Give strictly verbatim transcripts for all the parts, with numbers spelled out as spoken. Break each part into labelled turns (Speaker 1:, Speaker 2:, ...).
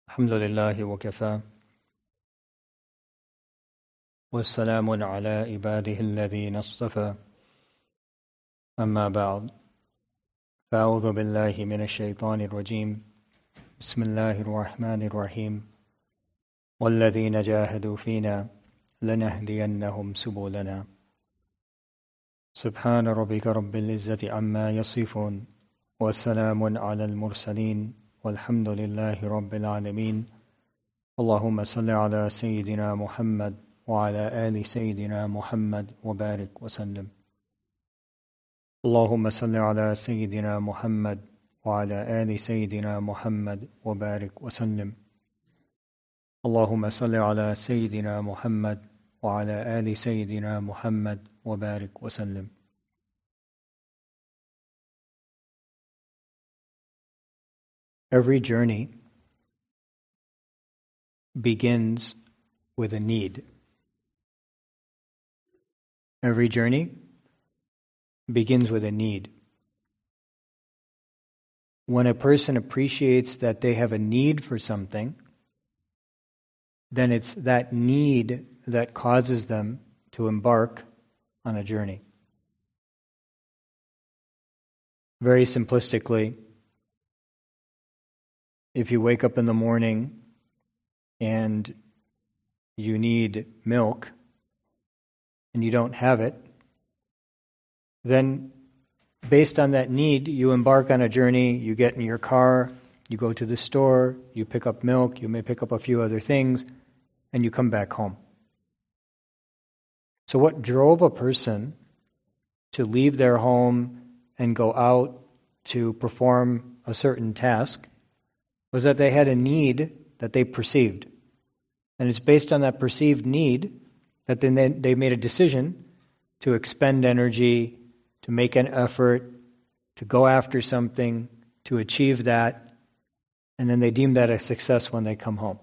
Speaker 1: الحمد لله وكفى والسلام على عباده الذين اصطفى أما بعد فأعوذ بالله من الشيطان الرجيم بسم الله الرحمن الرحيم والذين جاهدوا فينا لنهدينهم سبلنا سبحان ربك رب العزة عما يصفون والسلام على المرسلين والحمد لله رب العالمين اللهم صل على سيدنا محمد وعلى آل سيدنا محمد وبارك وسلم اللهم صل على سيدنا محمد وعلى آل سيدنا محمد وبارك وسلم اللهم صل على سيدنا محمد وعلى آل سيدنا محمد وبارك وسلم. Every journey begins with a need. Every journey begins with a need. When a person appreciates that they have a need for something, then it's that need that causes them to embark on a journey. Very simplistically, if you wake up in the morning and you need milk and you don't have it, then based on that need, you embark on a journey, you get in your car, you go to the store, you pick up milk, you may pick up a few other things, and you come back home. So what drove a person to leave their home and go out to perform a certain task was that they had a need that they perceived. And it's based on that perceived need that then they, they made a decision to expend energy, to make an effort, to go after something, to achieve that, and then they deem that a success when they come home.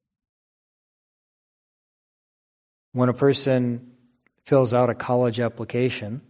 Speaker 1: When a person fills out a college application,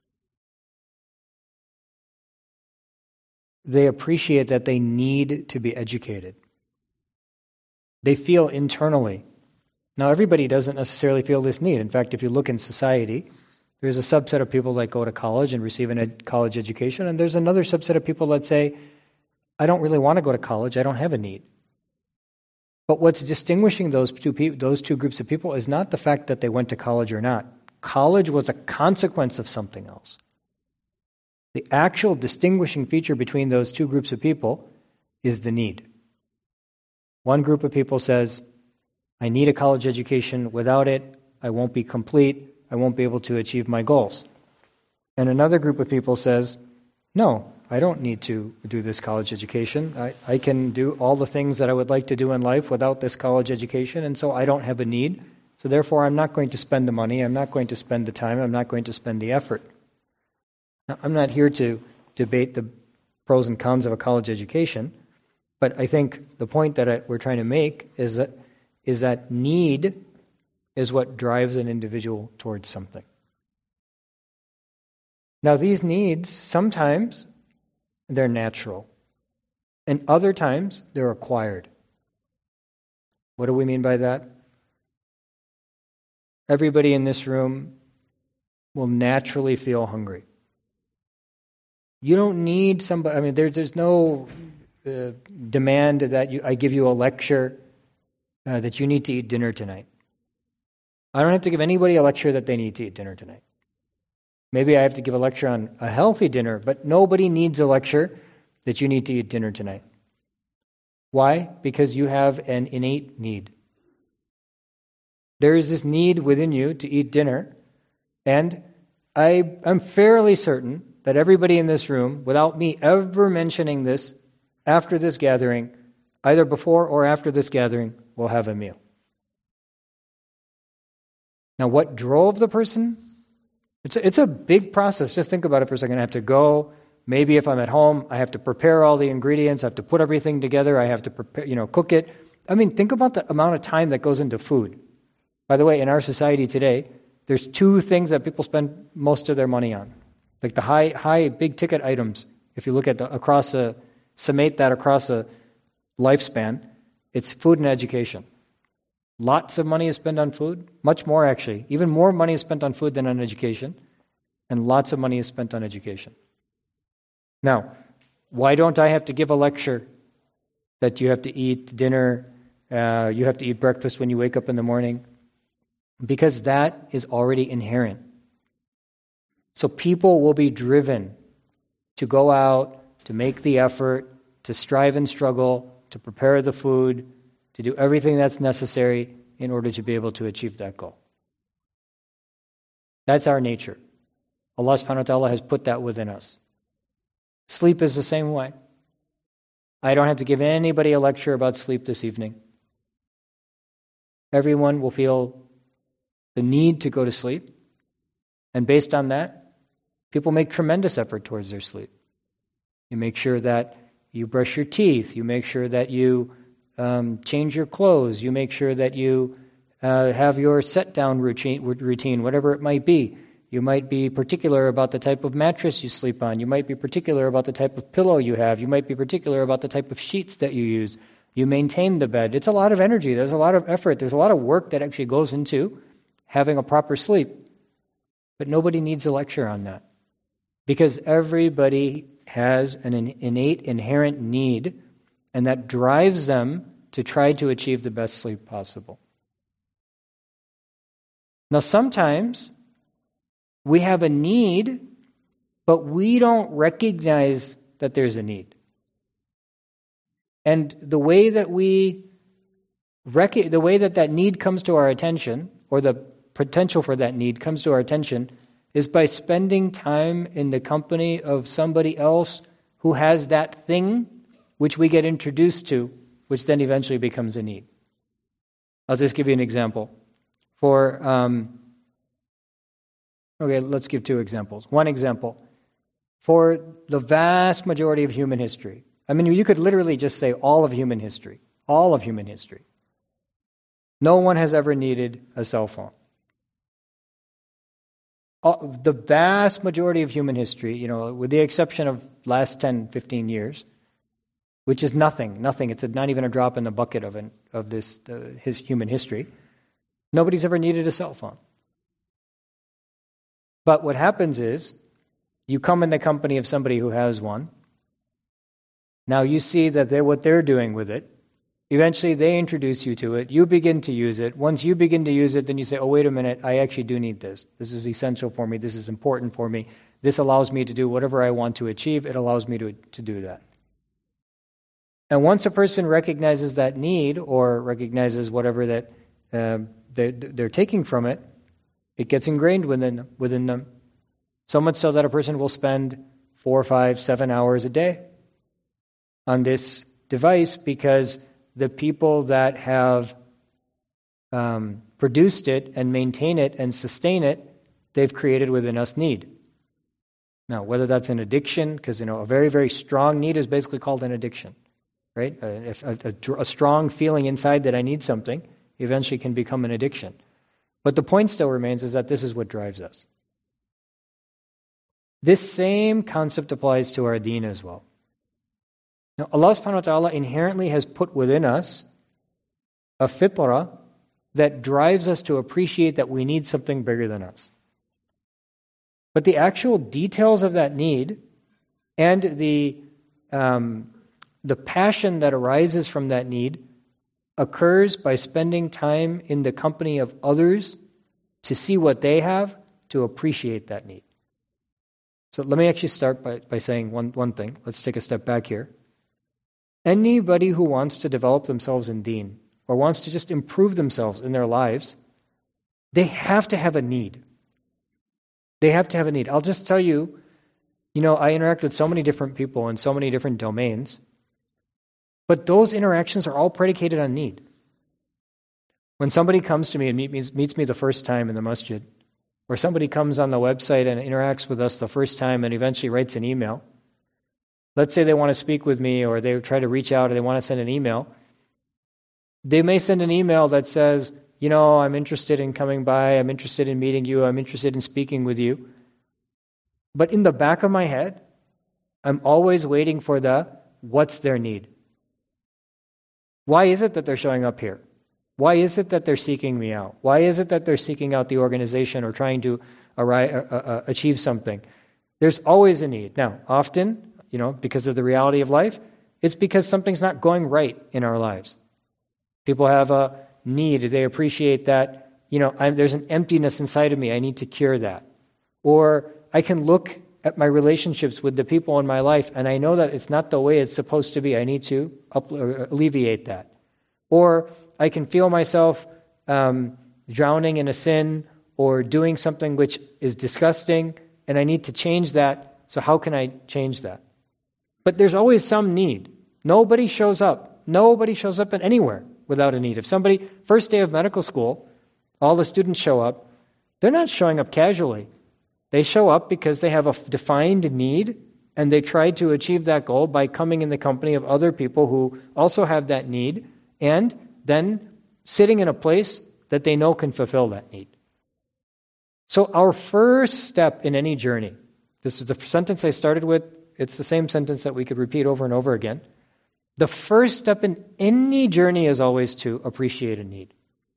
Speaker 1: they appreciate that they need to be educated. They feel internally. Now, everybody doesn't necessarily feel this need. In fact, if you look in society, there's a subset of people that go to college and receive a ed- college education, and there's another subset of people that say, I don't really want to go to college, I don't have a need. But what's distinguishing those two, pe- those two groups of people is not the fact that they went to college or not. College was a consequence of something else. The actual distinguishing feature between those two groups of people is the need. One group of people says, I need a college education. Without it, I won't be complete. I won't be able to achieve my goals. And another group of people says, no, I don't need to do this college education. I, I can do all the things that I would like to do in life without this college education, and so I don't have a need. So therefore, I'm not going to spend the money. I'm not going to spend the time. I'm not going to spend the effort. Now, I'm not here to debate the pros and cons of a college education, but I think the point that I, we're trying to make is that is that need is what drives an individual towards something. Now, these needs, sometimes they're natural, and other times they're acquired. What do we mean by that? Everybody in this room will naturally feel hungry. You don't need somebody, I mean, there's, there's no uh, demand that you, I give you a lecture uh, that you need to eat dinner tonight. I don't have to give anybody a lecture that they need to eat dinner tonight. Maybe I have to give a lecture on a healthy dinner, but nobody needs a lecture that you need to eat dinner tonight. Why? Because you have an innate need. There is this need within you to eat dinner, and I, I'm fairly certain that everybody in this room, without me ever mentioning this, after this gathering, either before or after this gathering, will have a meal. Now, what drove the person? It's a, it's a big process. Just think about it for a second. I have to go. Maybe if I'm at home, I have to prepare all the ingredients. I have to put everything together. I have to prepare, you know, cook it. I mean, think about the amount of time that goes into food. By the way, in our society today, there's two things that people spend most of their money on. Like the high, high, big ticket items. If you look at the across a, summate that across a lifespan, It's food and education. Lots of money is spent on food, much more actually. Even more money is spent on food than on education, and lots of money is spent on education. Now, why don't I have to give a lecture that you have to eat dinner, uh, you have to eat breakfast when you wake up in the morning? Because that is already inherent. So people will be driven to go out, to make the effort, to strive and struggle, to prepare the food, to do everything that's necessary in order to be able to achieve that goal. That's our nature. Allah subhanahu wa ta'ala has put that within us. Sleep is the same way. I don't have to give anybody a lecture about sleep this evening. Everyone will feel the need to go to sleep, and based on that, people make tremendous effort towards their sleep. You make sure that you brush your teeth, you make sure that you um, change your clothes, you make sure that you uh, have your set-down routine, routine, whatever it might be. You might be particular about the type of mattress you sleep on. You might be particular about the type of pillow you have. You might be particular about the type of sheets that you use. You maintain the bed. It's a lot of energy. There's a lot of effort. There's a lot of work that actually goes into having a proper sleep. But nobody needs a lecture on that, because everybody has an innate, inherent need, and that drives them to try to achieve the best sleep possible. Now, sometimes we have a need, but we don't recognize that there's a need. And the way that we rec- the way that that need comes to our attention, or the potential for that need comes to our attention, is by spending time in the company of somebody else who has that thing which we get introduced to, which then eventually becomes a need. I'll just give you an example. For um, Okay, let's give two examples. One example. For the vast majority of human history, I mean, you could literally just say all of human history, all of human history, no one has ever needed a cell phone. All, the vast majority of human history, you know, with the exception of last ten, fifteen years, which is nothing, nothing, it's a, not even a drop in the bucket of, an, of this uh, his human history, nobody's ever needed a cell phone. But what happens is, you come in the company of somebody who has one. Now you see that they're what they're doing with it. Eventually they introduce you to it. You begin to use it. Once you begin to use it, then you say, oh, wait a minute, I actually do need this. This is essential for me. This is important for me. This allows me to do whatever I want to achieve. It allows me to, to do that. And once a person recognizes that need, or recognizes whatever that uh, they're, they're taking from it, it gets ingrained within, within them. So much so that a person will spend four, five, seven hours a day on this device, because the people that have um, produced it and maintain it and sustain it, they've created within us need. Now, whether that's an addiction, because you know a very, very strong need is basically called an addiction, right? A, a, a, a strong feeling inside that I need something eventually can become an addiction. But the point still remains is that this is what drives us. This same concept applies to our deen as well. Now, Allah subhanahu wa ta'ala inherently has put within us a fitrah that drives us to appreciate that we need something bigger than us. But the actual details of that need and the, um, the passion that arises from that need occurs by spending time in the company of others to see what they have, to appreciate that need. So let me actually start by, by saying one, one thing. Let's take a step back here. Anybody who wants to develop themselves in deen, or wants to just improve themselves in their lives, they have to have a need. They have to have a need. I'll just tell you, you know, I interact with so many different people in so many different domains, but those interactions are all predicated on need. When somebody comes to me and meet me, meets me the first time in the masjid, or somebody comes on the website and interacts with us the first time and eventually writes an email, let's say they want to speak with me, or they try to reach out, or they want to send an email, they may send an email that says, you know, I'm interested in coming by, I'm interested in meeting you, I'm interested in speaking with you. But in the back of my head, I'm always waiting for the, what's their need? Why is it that they're showing up here? Why is it that they're seeking me out? Why is it that they're seeking out the organization or trying to arri- uh, uh, achieve something? There's always a need. Now, often, you know, because of the reality of life, it's because something's not going right in our lives. People have a need. They appreciate that, you know, I'm, there's an emptiness inside of me. I need to cure that. Or I can look at my relationships with the people in my life and I know that it's not the way it's supposed to be. I need to up, alleviate that. Or I can feel myself um, drowning in a sin or doing something which is disgusting, and I need to change that. So how can I change that? But there's always some need. Nobody shows up. Nobody shows up in anywhere without a need. If somebody, first day of medical school, all the students show up, they're not showing up casually. They show up because they have a defined need, and they try to achieve that goal by coming in the company of other people who also have that need, and then sitting in a place that they know can fulfill that need. So our first step in any journey, this is the sentence I started with, it's the same sentence that we could repeat over and over again. The first step in any journey is always to appreciate a need.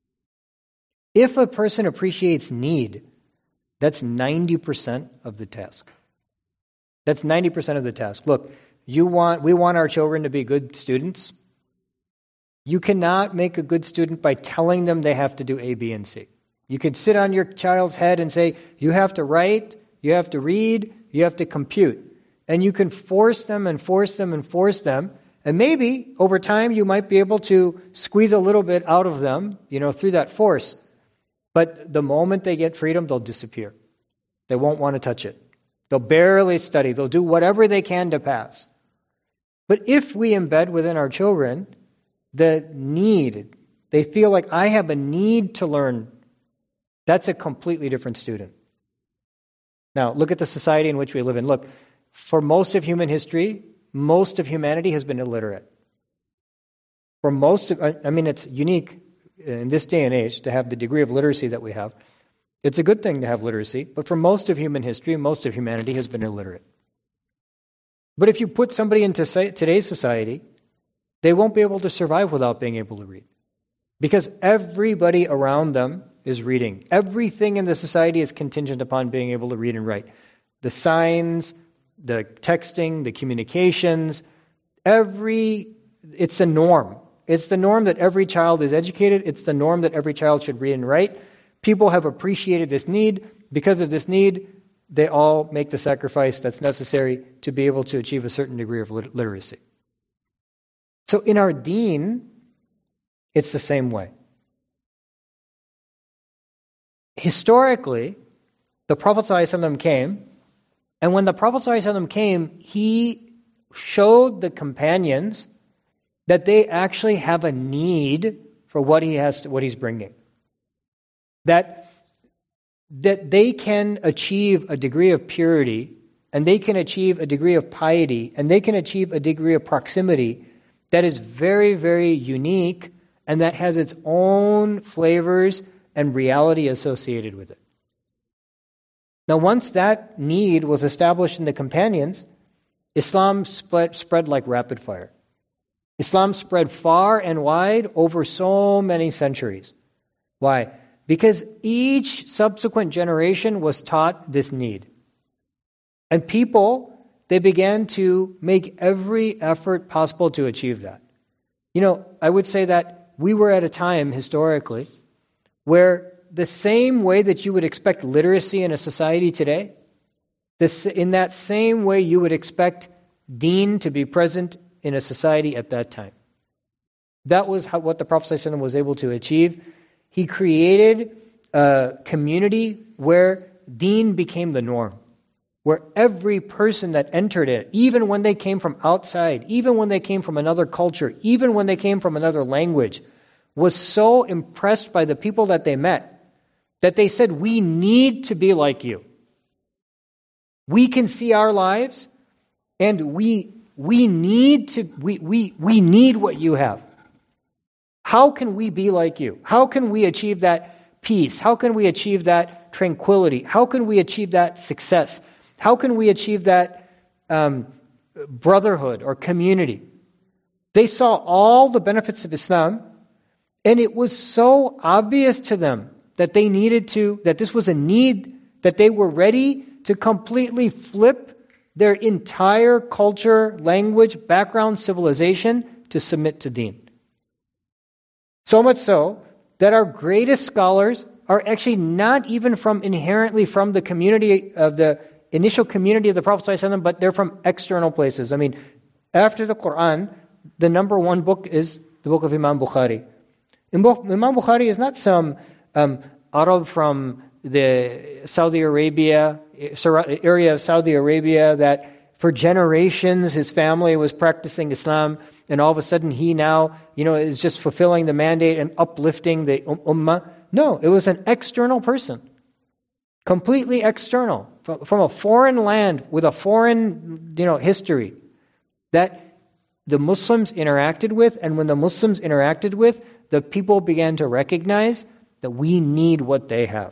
Speaker 1: If a person appreciates need, that's ninety percent of the task. That's ninety percent of the task. Look, you want we want our children to be good students. You cannot make a good student by telling them they have to do A, B, and C. You can sit on your child's head and say, you have to write, you have to read, you have to compute. And you can force them and force them and force them. And maybe over time you might be able to squeeze a little bit out of them, you know, through that force. But the moment they get freedom, they'll disappear. They won't want to touch it. They'll barely study. They'll do whatever they can to pass. But if we embed within our children the need, they feel like I have a need to learn, that's a completely different student. Now, look at the society in which we live in. Look, for most of human history, most of humanity has been illiterate. For most of, I mean, it's unique in this day and age to have the degree of literacy that we have. It's a good thing to have literacy, but for most of human history, most of humanity has been illiterate. But if you put somebody into today's society, they won't be able to survive without being able to read. Because everybody around them is reading. Everything in the society is contingent upon being able to read and write. The signs, the texting, the communications, every, it's a norm. It's the norm that every child is educated. It's the norm that every child should read and write. People have appreciated this need. Because of this need, they all make the sacrifice that's necessary to be able to achieve a certain degree of lit- literacy. So in our deen, it's the same way. Historically, the Prophet ﷺ came, and when the Prophet ﷺ came, he showed the companions that they actually have a need for what he has, to, what he's bringing. That, that they can achieve a degree of purity, and they can achieve a degree of piety, and they can achieve a degree of proximity that is very, very unique, and that has its own flavors and reality associated with it. Now, once that need was established in the companions, Islam spread, spread like rapid fire. Islam spread far and wide over so many centuries. Why? Because each subsequent generation was taught this need. And people, they began to make every effort possible to achieve that. You know, I would say that we were at a time historically where the same way that you would expect literacy in a society today, this, in that same way you would expect deen to be present in a society at that time. That was how, what the Prophet ﷺ was able to achieve. He created a community where deen became the norm, where every person that entered it, even when they came from outside, even when they came from another culture, even when they came from another language, was so impressed by the people that they met that they said, we need to be like you. We can see our lives, and we we need to we we we need what you have. How can we be like you? How can we achieve that peace? How can we achieve that tranquility? How can we achieve that success? How can we achieve that um, brotherhood or community? They saw all the benefits of Islam, and it was so obvious to them that they needed to, that this was a need, that they were ready to completely flip their entire culture, language, background, civilization to submit to Deen. So much so that our greatest scholars are actually not even from inherently from the community of the initial community of the Prophet ﷺ, but they're from external places. I mean, after the Quran, the number one book is the book of Imam Bukhari. Imam Bukhari is not some um, Arab from the Saudi Arabia, area of Saudi Arabia that for generations his family was practicing Islam, and all of a sudden he now, you know, is just fulfilling the mandate and uplifting the ummah. No, it was an external person. Completely external. From, from a foreign land with a foreign, you know, history that the Muslims interacted with, and when the Muslims interacted with, the people began to recognize that we need what they have.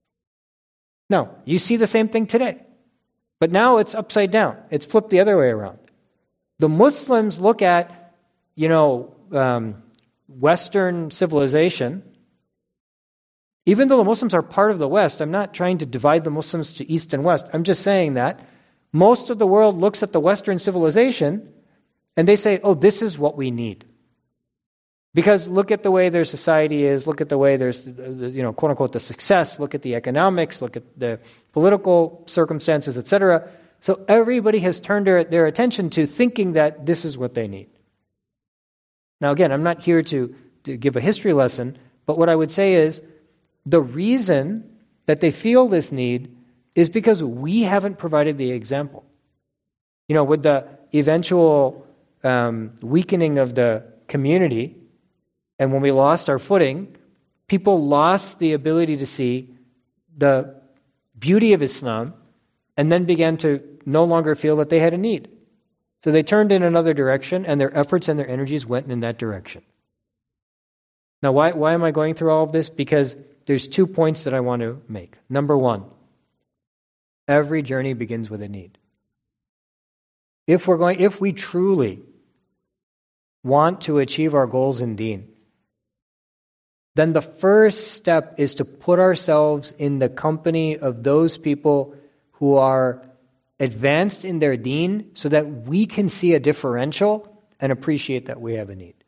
Speaker 1: Now, you see the same thing today. But now it's upside down. It's flipped the other way around. The Muslims look at, you know, um, Western civilization. Even though the Muslims are part of the West, I'm not trying to divide the Muslims to East and West. I'm just saying that most of the world looks at the Western civilization and they say, oh, this is what we need. Because look at the way their society is, look at the way there's, you know, quote unquote, the success, look at the economics, look at the political circumstances, et cetera. So everybody has turned their, their attention to thinking that this is what they need. Now again, I'm not here to, to give a history lesson, but what I would say is the reason that they feel this need is because we haven't provided the example. You know, with the eventual um, weakening of the community, and when we lost our footing, people lost the ability to see the beauty of Islam and then began to no longer feel that they had a need. So they turned in another direction, and their efforts and their energies went in that direction. Now, why, why am I going through all of this? Because there's two points that I want to make. Number one, every journey begins with a need. If we're going, if we truly want to achieve our goals in Deen, then the first step is to put ourselves in the company of those people who are advanced in their Deen so that we can see a differential and appreciate that we have a need.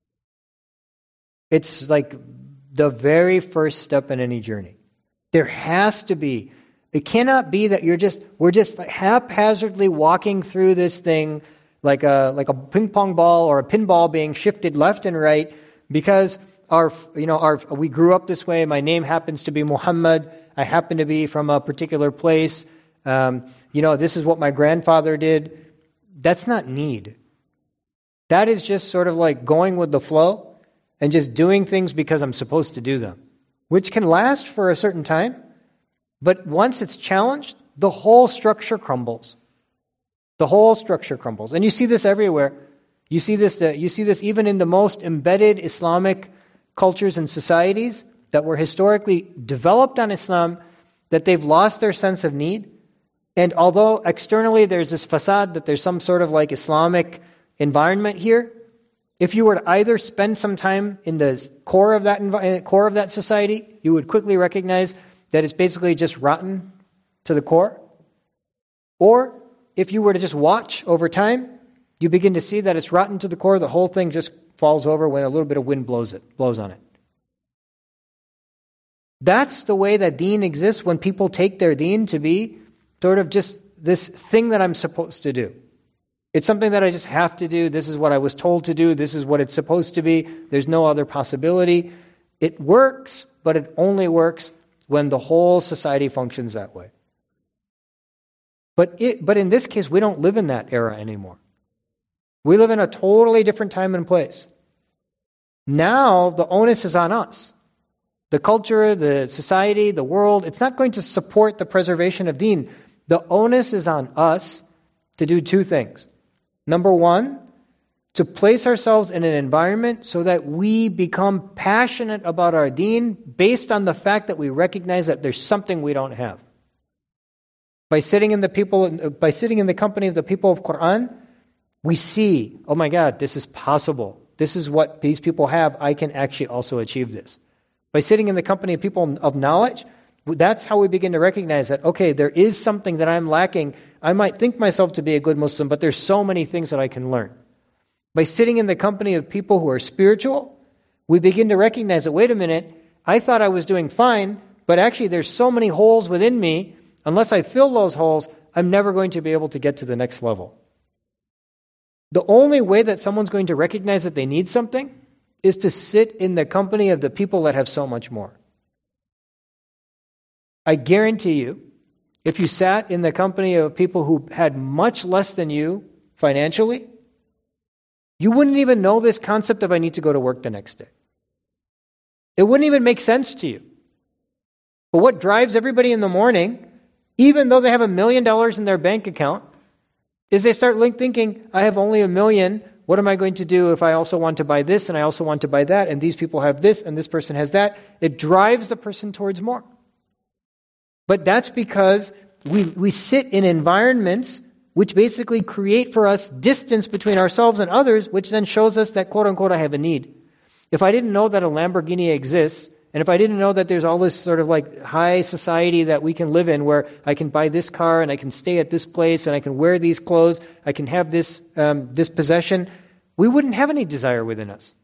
Speaker 1: It's like the very first step in any journey. There has to be, it cannot be that you're just, we're just haphazardly walking through this thing like a, like a ping pong ball or a pinball being shifted left and right because Our, you know, our, we grew up this way. My name happens to be Muhammad. I happen to be from a particular place. Um, you know, this is what my grandfather did. That's not need. That is just sort of like going with the flow and just doing things because I'm supposed to do them, which can last for a certain time. But once it's challenged, the whole structure crumbles. The whole structure crumbles. And you see this everywhere. You see this, uh, you see this even in the most embedded Islamic cultures and societies that were historically developed on Islam, that they've lost their sense of need. And although externally there's this facade that there's some sort of like Islamic environment here, if you were to either spend some time in the core of that envi- core of that society, you would quickly recognize that it's basically just rotten to the core. Or if you were to just watch over time, you begin to see that it's rotten to the core, the whole thing just falls over when a little bit of wind blows it, blows on it. That's the way that Deen exists when people take their Deen to be sort of just this thing that I'm supposed to do. It's something that I just have to do. This is what I was told to do. This is what it's supposed to be. There's no other possibility. It works, but it only works when the whole society functions that way. But it, but in this case, we don't live in that era anymore. We live in a totally different time and place. Now, the onus is on us. The culture, the society, the world, it's not going to support the preservation of Deen. The onus is on us to do two things. Number one, to place ourselves in an environment so that we become passionate about our Deen based on the fact that we recognize that there's something we don't have. By sitting in the people, by sitting in the company of the people of Quran, we see, oh my God, this is possible. This is what these people have. I can actually also achieve this. By sitting in the company of people of knowledge, that's how we begin to recognize that, okay, there is something that I'm lacking. I might think myself to be a good Muslim, but there's so many things that I can learn. By sitting in the company of people who are spiritual, we begin to recognize that, wait a minute, I thought I was doing fine, but actually there's so many holes within me. Unless I fill those holes, I'm never going to be able to get to the next level. The only way that someone's going to recognize that they need something is to sit in the company of the people that have so much more. I guarantee you, if you sat in the company of people who had much less than you financially, you wouldn't even know this concept of I need to go to work the next day. It wouldn't even make sense to you. But what drives everybody in the morning, even though they have a million dollars in their bank account, is they start thinking, I have only a million. What am I going to do if I also want to buy this and I also want to buy that and these people have this and this person has that? It drives the person towards more. But that's because we, we sit in environments which basically create for us distance between ourselves and others, which then shows us that, quote unquote, I have a need. If I didn't know that a Lamborghini exists, and if I didn't know that there's all this sort of like high society that we can live in where I can buy this car and I can stay at this place and I can wear these clothes, I can have this, um, this possession, we wouldn't have any desire within us.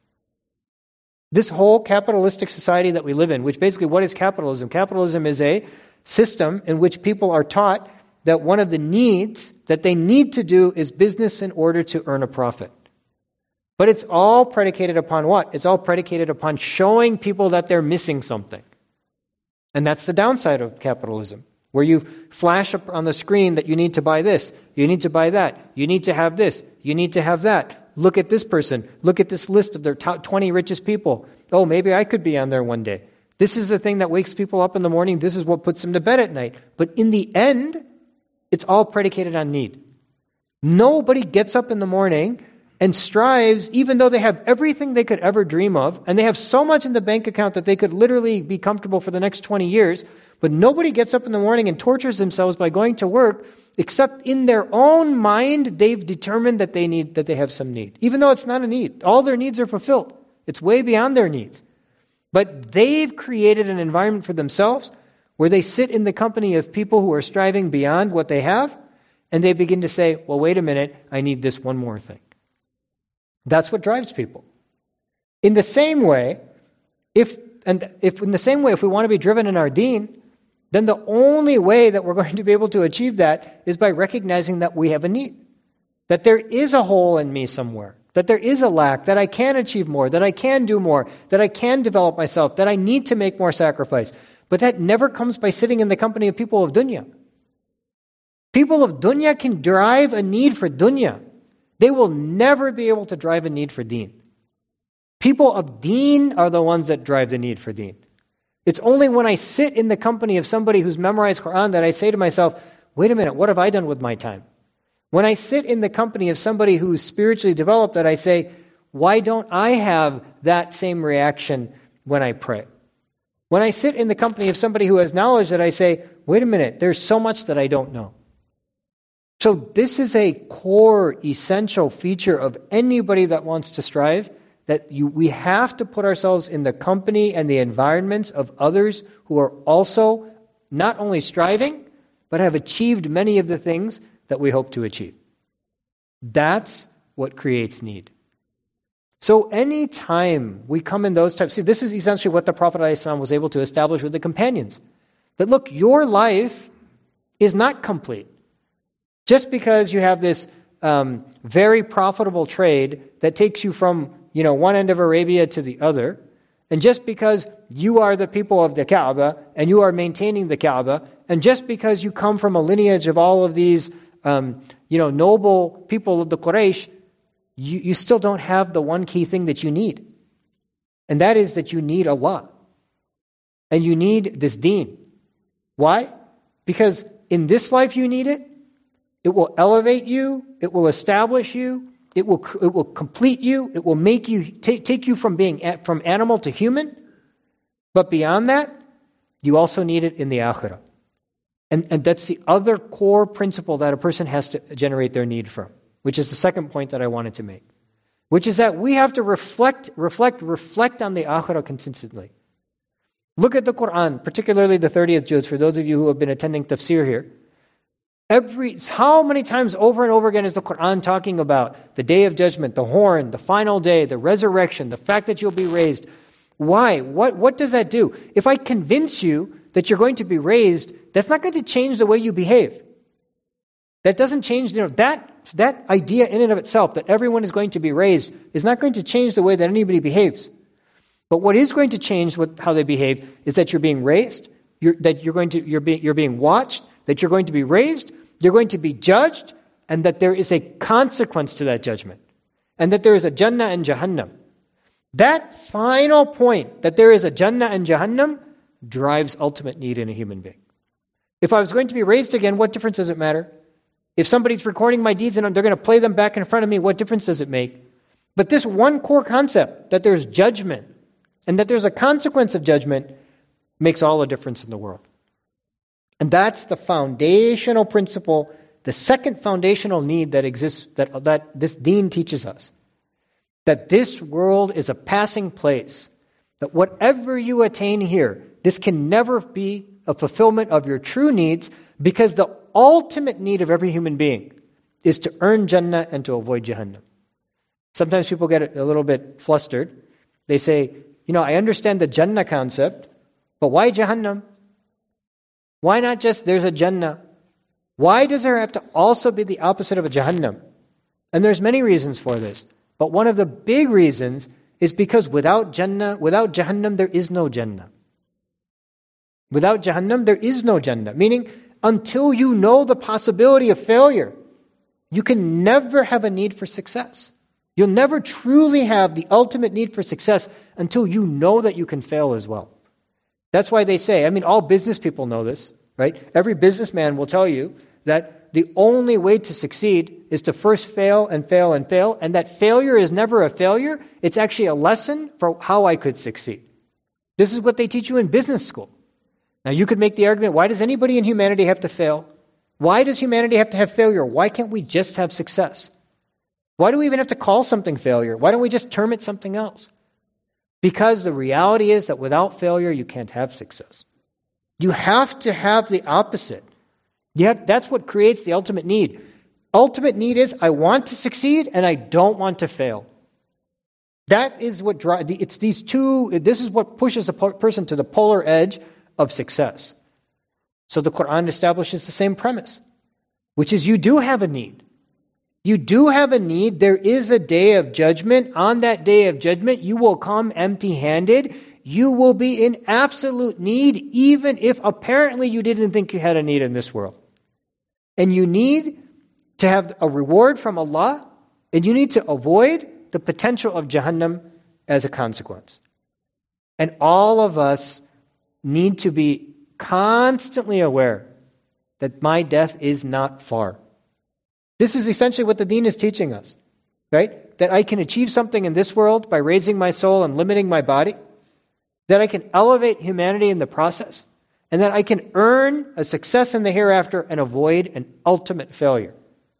Speaker 1: This whole capitalistic society that we live in, which basically, what is capitalism? Capitalism is a system in which people are taught that one of the needs that they need to do is business in order to earn a profit. But it's all predicated upon what? It's all predicated upon showing people that they're missing something. And that's the downside of capitalism, where you flash up on the screen that you need to buy this, you need to buy that, you need to have this, you need to have that. Look at this person. Look at this list of their top twenty richest people. Oh, maybe I could be on there one day. This is the thing that wakes people up in the morning. This is what puts them to bed at night. But in the end, it's all predicated on need. Nobody gets up in the morning and strives, even though they have everything they could ever dream of, and they have so much in the bank account that they could literally be comfortable for the next twenty years, but nobody gets up in the morning and tortures themselves by going to work, except in their own mind, they've determined that they need, that they have some need. Even though it's not a need. All their needs are fulfilled. It's way beyond their needs. But they've created an environment for themselves where they sit in the company of people who are striving beyond what they have, and they begin to say, well, wait a minute, I need this one more thing. That's what drives people. In the same way, if and if in the same way, if we want to be driven in our deen, then the only way that we're going to be able to achieve that is by recognizing that we have a need, that there is a hole in me somewhere, that there is a lack, that I can achieve more, that I can do more, that I can develop myself, that I need to make more sacrifice. But that never comes by sitting in the company of people of dunya. People of dunya can drive a need for dunya. They will never be able to drive a need for deen. People of deen are the ones that drive the need for deen. It's only when I sit in the company of somebody who's memorized Quran that I say to myself, wait a minute, what have I done with my time? When I sit in the company of somebody who's spiritually developed, that I say, why don't I have that same reaction when I pray? When I sit in the company of somebody who has knowledge, that I say, wait a minute, there's so much that I don't know. So this is a core, essential feature of anybody that wants to strive, that you, we have to put ourselves in the company and the environments of others who are also not only striving, but have achieved many of the things that we hope to achieve. That's what creates need. So any time we come in those types, see, this is essentially what the Prophet ﷺ was able to establish with the companions. That look, your life is not complete. Just because you have this um, very profitable trade that takes you from, you know, one end of Arabia to the other, and just because you are the people of the Kaaba and you are maintaining the Kaaba, and just because you come from a lineage of all of these, um, you know, noble people of the Quraysh, you, you still don't have the one key thing that you need. And that is that you need Allah. And you need this deen. Why? Because in this life you need it. It will elevate you. It will establish you. It will it will complete you. It will make you take take you from being from animal to human. But beyond that, you also need it in the akhirah. And, and that's the other core principle that a person has to generate their need from, which is the second point that I wanted to make, which is that we have to reflect, reflect, reflect on the akhirah consistently. Look at the Quran, particularly the thirtieth juz, for those of you who have been attending tafsir here. Every, how many times over and over again is the Quran talking about the day of judgment, the horn, the final day, the resurrection, the fact that you'll be raised? Why? What, what does that do? If I convince you that you're going to be raised, that's not going to change the way you behave. That doesn't change, you know, that, that idea in and of itself, that everyone is going to be raised, is not going to change the way that anybody behaves. But what is going to change what, how they behave is that you're being raised, you're, that you're going to, you're being, you're being watched, that you're going to be raised, you're going to be judged, and that there is a consequence to that judgment. And that there is a Jannah and Jahannam. That final point, that there is a Jannah and Jahannam, drives ultimate need in a human being. If I was going to be raised again, what difference does it matter? If somebody's recording my deeds and they're going to play them back in front of me, what difference does it make? But this one core concept, that there's judgment, and that there's a consequence of judgment, makes all the difference in the world. And that's the foundational principle, the second foundational need that exists, that, that this deen teaches us. That this world is a passing place. That whatever you attain here, this can never be a fulfillment of your true needs, because the ultimate need of every human being is to earn Jannah and to avoid Jahannam. Sometimes people get a little bit flustered. They say, you know, I understand the Jannah concept, but why Jahannam? Why not just there's a Jannah? Why does there have to also be the opposite of a Jahannam? And there's many reasons for this. But one of the big reasons is because without Jannah, without Jahannam, there is no Jannah. Without Jahannam, there is no Jannah. Meaning, until you know the possibility of failure, you can never have a need for success. You'll never truly have the ultimate need for success until you know that you can fail as well. That's why they say, I mean, all business people know this, right? Every businessman will tell you that the only way to succeed is to first fail and fail and fail, and that failure is never a failure. It's actually a lesson for how I could succeed. This is what they teach you in business school. Now, you could make the argument, why does anybody in humanity have to fail? Why does humanity have to have failure? Why can't we just have success? Why do we even have to call something failure? Why don't we just term it something else? Because the reality is that without failure, you can't have success. You have to have the opposite. You have, that's what creates the ultimate need. Ultimate need is, I want to succeed and I don't want to fail. That is what drives, it's these two, this is what pushes a person to the polar edge of success. So the Quran establishes the same premise, which is you do have a need. You do have a need. There is a day of judgment. On that day of judgment, you will come empty-handed. You will be in absolute need, even if apparently you didn't think you had a need in this world. And you need to have a reward from Allah, and you need to avoid the potential of Jahannam as a consequence. And all of us need to be constantly aware that my death is not far. This is essentially what the deen is teaching us, right? That I can achieve something in this world by raising my soul and limiting my body, that I can elevate humanity in the process, and that I can earn a success in the hereafter and avoid an ultimate failure.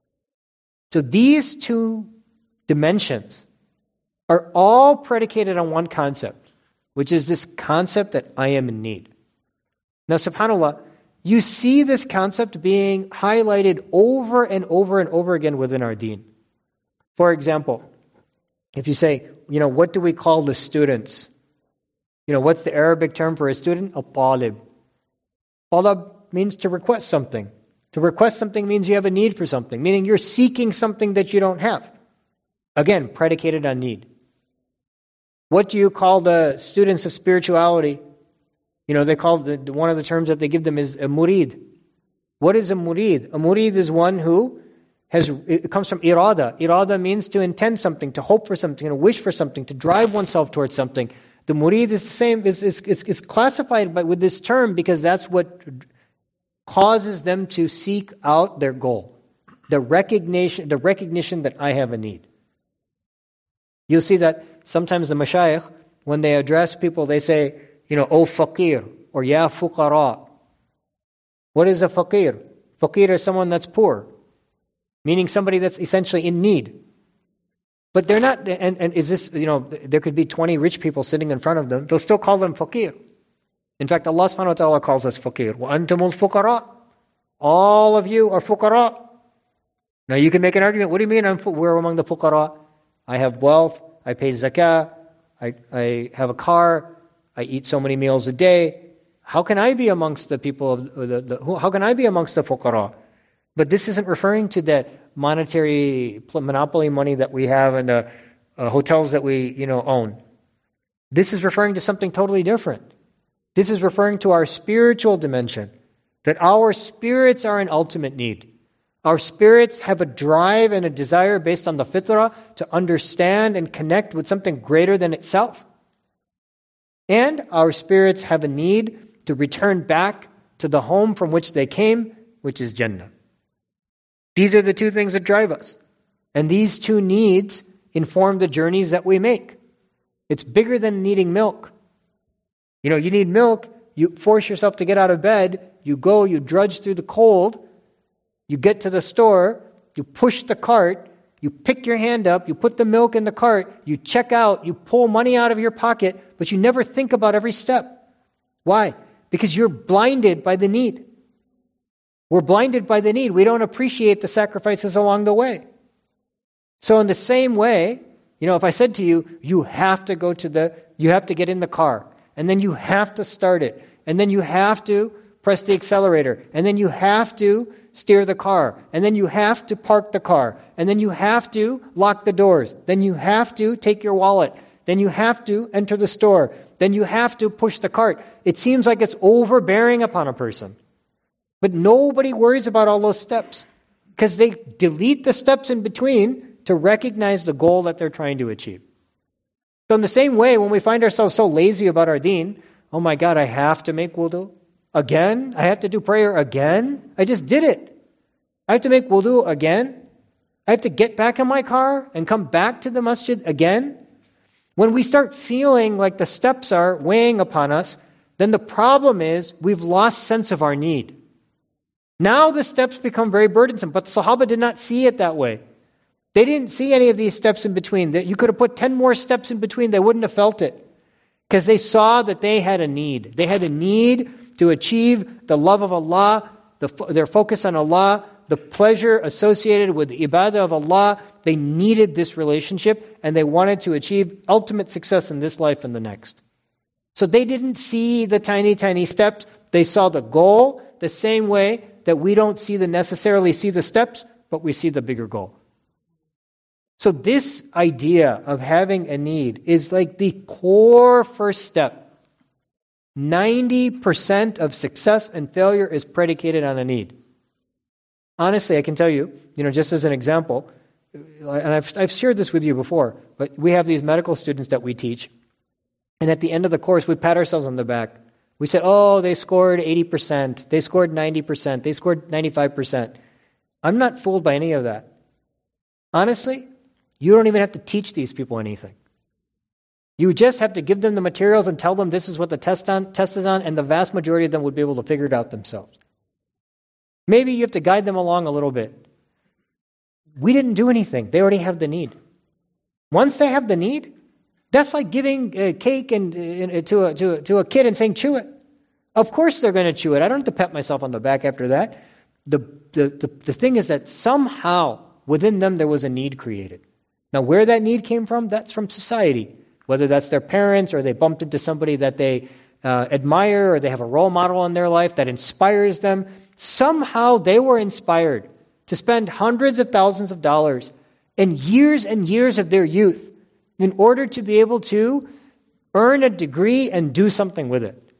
Speaker 1: So these two dimensions are all predicated on one concept, which is this concept that I am in need. Now, subhanAllah, you see this concept being highlighted over and over and over again within our deen. For example, if you say, you know, what do we call the students? You know, what's the Arabic term for a student? A talib. Talab means to request something. To request something means you have a need for something, meaning you're seeking something that you don't have. Again, predicated on need. What do you call the students of spirituality? You know, they call the, one of the terms that they give them is a murid. What is a murid? A murid is one who has, it comes from irada. Irada means to intend something, to hope for something, to wish for something, to drive oneself towards something. The murid is the same, is, is, is, is classified by, with this term because that's what causes them to seek out their goal. The recognition, the recognition that I have a need. You'll see that sometimes the mashayikh, when they address people, they say, you know, O faqir, or ya fuqara. What is a faqir? Faqir is someone that's poor. meaning somebody that's essentially in need. But they're not, and, and is this, you know, there could be twenty rich people sitting in front of them. They'll still call them faqir. In fact, Allah subhanahu wa ta'ala calls us faqir. وَأَنْتُمُ الْفُقَرَاء. All of you are fuqara. Now you can make an argument, what do you mean I'm, we're among the fuqara? I have wealth, I pay zakah, I, I have a car, I eat so many meals a day. How can I be amongst the people of the, the how can I be amongst the fuqara? But this isn't referring to that monetary monopoly money that we have and the uh, hotels that we, you know, own. This is referring to something totally different. This is referring to our spiritual dimension, that our spirits are in ultimate need. Our spirits have a drive and a desire based on the fitrah to understand and connect with something greater than itself. And our spirits have a need to return back to the home from which they came, which is Jannah. These are the two things that drive us. And these two needs inform the journeys that we make. It's bigger than needing milk. You know, you need milk, you force yourself to get out of bed, you go, you drudge through the cold, you get to the store, you push the cart, you pick your hand up, you put the milk in the cart, you check out, you pull money out of your pocket, but you never think about every step. Why? Because you're blinded by the need. We're blinded by the need. We don't appreciate the sacrifices along the way. So in the same way, you know, if I said to you, you have to go to the, you have to get in the car, and then you have to start it, and then you have to press the accelerator, and then you have to steer the car, and then you have to park the car, and then you have to lock the doors, then you have to take your wallet, then you have to enter the store, then you have to push the cart. It seems like it's overbearing upon a person. But nobody worries about all those steps because they delete the steps in between to recognize the goal that they're trying to achieve. So in the same way, when we find ourselves so lazy about our deen, oh my God, I have to make wudu again? I have to do prayer again? I just did it. I have to make wudu again? I have to get back in my car and come back to the masjid again? When we start feeling like the steps are weighing upon us, then the problem is we've lost sense of our need. Now the steps become very burdensome, but the Sahaba did not see it that way. They didn't see any of these steps in between. You could have put ten more steps in between, they wouldn't have felt it. Because they saw that they had a need. They had a need to achieve the love of Allah, the, their focus on Allah, the pleasure associated with the ibadah of Allah. They needed this relationship, and they wanted to achieve ultimate success in this life and the next. So they didn't see the tiny, tiny steps. They saw the goal the same way that we don't see the necessarily see the steps, but we see the bigger goal. So this idea of having a need is like the core first step. ninety percent of success and failure is predicated on a need. Honestly, I can tell you, you know, just as an example, and I've, I've shared this with you before, but we have these medical students that we teach, and at the end of the course, we pat ourselves on the back. We said, oh, they scored eighty percent, they scored ninety percent, they scored ninety-five percent. I'm not fooled by any of that. Honestly, you don't even have to teach these people anything. You just have to give them the materials and tell them this is what the test, on, test is on, and the vast majority of them would be able to figure it out themselves. Maybe you have to guide them along a little bit. We didn't do anything. They already have the need. Once they have the need, that's like giving a cake and, uh, to, a, to, a, to a kid and saying, chew it. Of course they're going to chew it. I don't have to pat myself on the back after that. The, the, the, the thing is that somehow within them there was a need created. Now where that need came from, that's from society. Whether that's their parents or they bumped into somebody that they uh, admire or they have a role model in their life that inspires them. Somehow they were inspired to spend hundreds of thousands of dollars and years and years of their youth in order to be able to earn a degree and do something with it.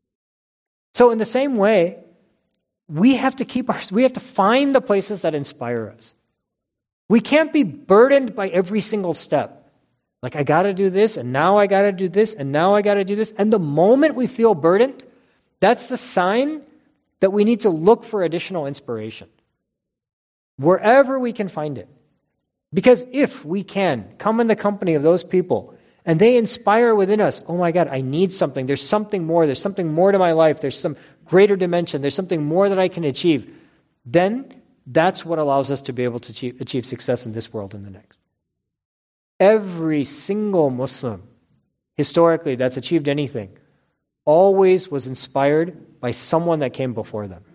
Speaker 1: So in the same way, we have to keep our, we have to find the places that inspire us. We can't be burdened by every single step. Like, I got to do this, and now I got to do this, and now I got to do this. And the moment we feel burdened, that's the sign that we need to look for additional inspiration. Wherever we can find it. Because if we can come in the company of those people and they inspire within us, oh my God, I need something. There's something more. There's something more to my life. There's some greater dimension. There's something more that I can achieve. Then That's what allows us to be able to achieve, achieve success in this world and the next. Every single Muslim, historically, that's achieved anything, always was inspired by someone that came before them.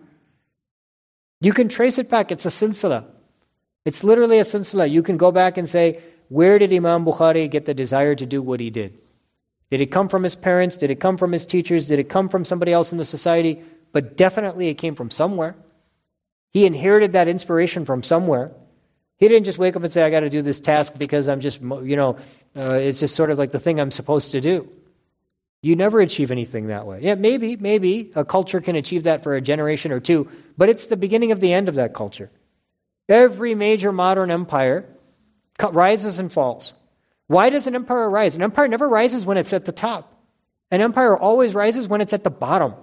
Speaker 1: You can trace it back. It's a silsila. It's literally a silsila. You can go back and say, where did Imam Bukhari get the desire to do what he did? Did it come from his parents? Did it come from his teachers? Did it come from somebody else in the society? But definitely it came from somewhere. He inherited that inspiration from somewhere. He didn't just wake up and say, I got to do this task because I'm just, you know, uh, it's just sort of like the thing I'm supposed to do. You never achieve anything that way. Yeah, maybe, maybe a culture can achieve that for a generation or two, but it's the beginning of the end of that culture. Every major modern empire rises and falls. Why does an empire rise? An empire never rises when it's at the top. An empire always rises when it's at the bottom.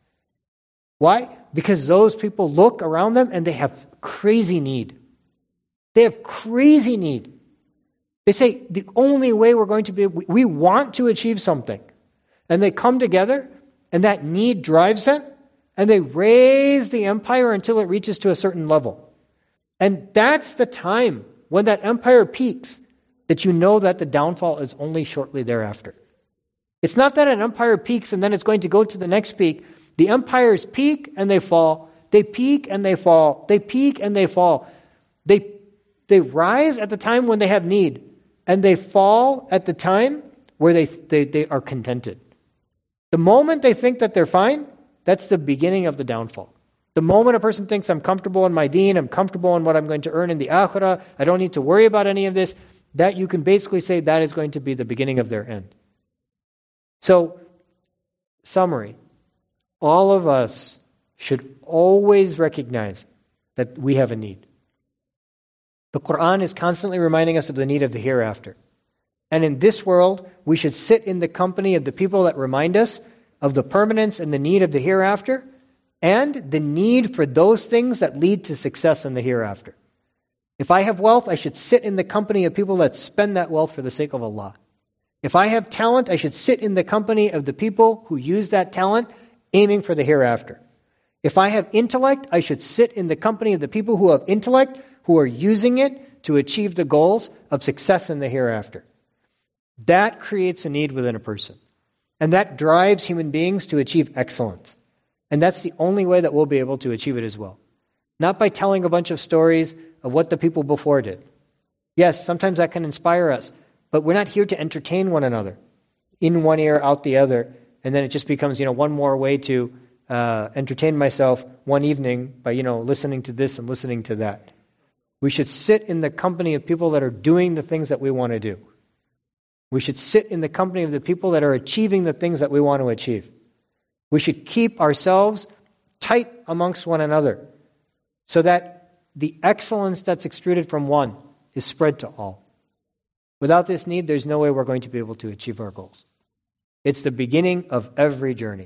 Speaker 1: Why? Because those people look around them and they have crazy need. They have crazy need. They say, the only way we're going to be, we want to achieve something. And they come together, and that need drives them, and they raise the empire until it reaches to a certain level. And that's the time when that empire peaks, that you know that the downfall is only shortly thereafter. It's not that an empire peaks and then it's going to go to the next peak. The empires peak and they fall. They peak and they fall. They peak and they fall. They, they rise at the time when they have need, and they fall at the time where they, they, they are contented. The moment they think that they're fine, that's the beginning of the downfall. The moment a person thinks, I'm comfortable in my deen, I'm comfortable in what I'm going to earn in the akhirah, I don't need to worry about any of this, that you can basically say that is going to be the beginning of their end. So, summary, all of us should always recognize that we have a need. The Quran is constantly reminding us of the need of the hereafter. And in this world, we should sit in the company of the people that remind us of the permanence and the need of the hereafter, and the need for those things that lead to success in the hereafter. If I have wealth, I should sit in the company of people that spend that wealth for the sake of Allah. If I have talent, I should sit in the company of the people who use that talent aiming for the hereafter. If I have intellect, I should sit in the company of the people who have intellect, who are using it to achieve the goals of success in the hereafter. That creates a need within a person. And that drives human beings to achieve excellence. And that's the only way that we'll be able to achieve it as well. Not by telling a bunch of stories of what the people before did. Yes, sometimes that can inspire us, but we're not here to entertain one another. In one ear, out the other, and then it just becomes, you know, one more way to uh, entertain myself one evening by, you know, listening to this and listening to that. We should sit in the company of people that are doing the things that we want to do. We should sit in the company of the people that are achieving the things that we want to achieve. We should keep ourselves tight amongst one another so that the excellence that's extruded from one is spread to all. Without this need, there's no way we're going to be able to achieve our goals. It's the beginning of every journey.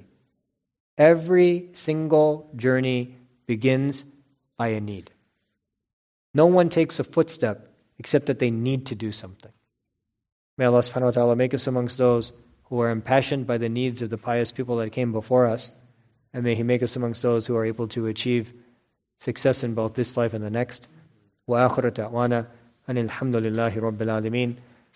Speaker 1: Every single journey begins by a need. No one takes a footstep except that they need to do something. May Allah subhanahu wa ta'ala make us amongst those who are impassioned by the needs of the pious people that came before us, and may He make us amongst those who are able to achieve success in both this life and the next. Wa akhiru da'wana anil hamdulillahi rabbil alameen.